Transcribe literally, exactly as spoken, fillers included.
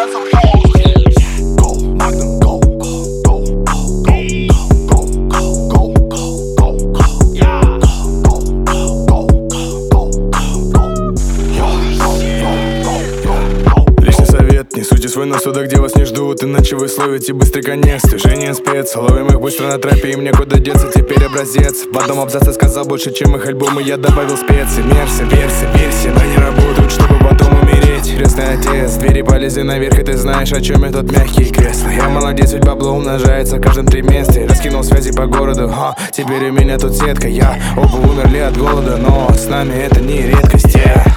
Несуйте свой нос туда, где вас не ждут, иначе вы словите быстрый конец. Движение спец, ловим их быстро на тропе, им некуда деться, теперь образец. В одном абзаце сказал больше, чем их альбомы, я добавил специи. Мерси, верси, верси, но не работают, чтобы потом умереть. Крестный отец, двери полезли наверх, и ты знаешь, о чем я, тут мягкие кресла. Я молодец, ведь бабло умножается в каждом триместре. Раскинул связи по городу, ха, теперь у меня тут сетка. Я, оба умерли от голода, но с нами это не редкость, yeah.